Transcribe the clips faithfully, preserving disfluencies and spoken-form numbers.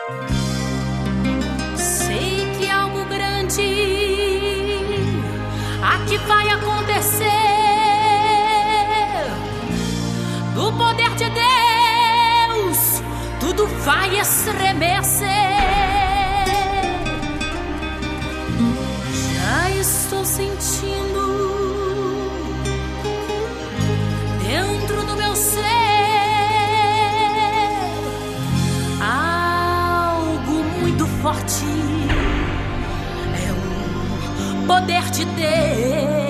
Sei que algo grande aqui vai acontecer. Do poder de Deus, tudo vai estremecer. Já estou sentindo dentro do meu ser algo muito forte. É o poder de Deus.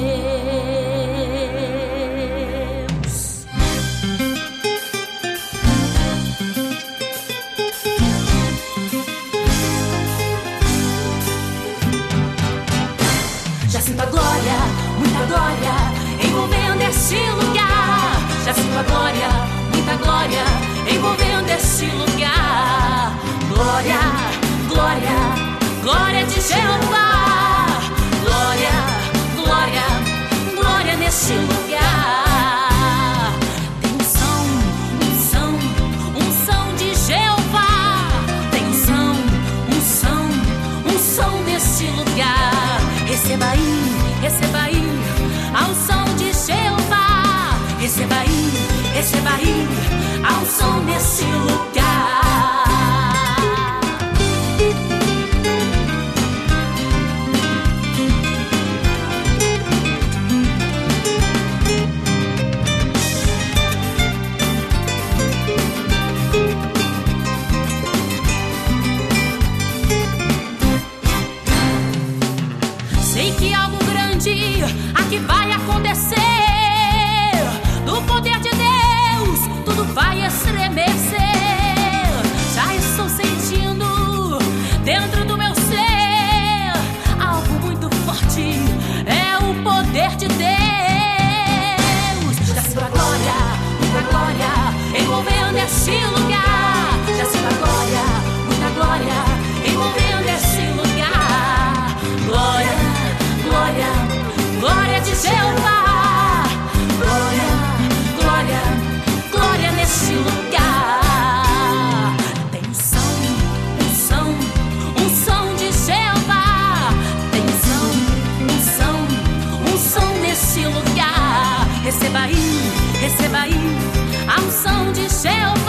Já sinto a glória, muita glória, envolvendo este lugar. Já sinto a glória, muita glória, envolvendo este lugar. Glória, glória, glória de Jeová. Glória, glória, glória neste lugar. Tem unção, unção, unção de Jeová. Tem unção, unção, unção neste lugar. Receba aí, receba aí a unção de Jeová. Receba aí, receba aí a unção nesse lugar. Sei que algo grande aqui vai acontecer. Do poder de Deus, tudo vai estremecer. Já estou sentindo dentro do meu ser algo muito forte. É o poder de Deus. Já sinto a glória, muita glória, envolvendo este lugar. Já sinto a glória, muita glória, envolvendo este lugar. Glória, glória, glória de Jeová. Glória, glória, glória neste lugar. Tem unção, unção, unção de Jeová. Tem unção, unção, unção neste lugar. Receba aí, receba aí a unção de Jeová.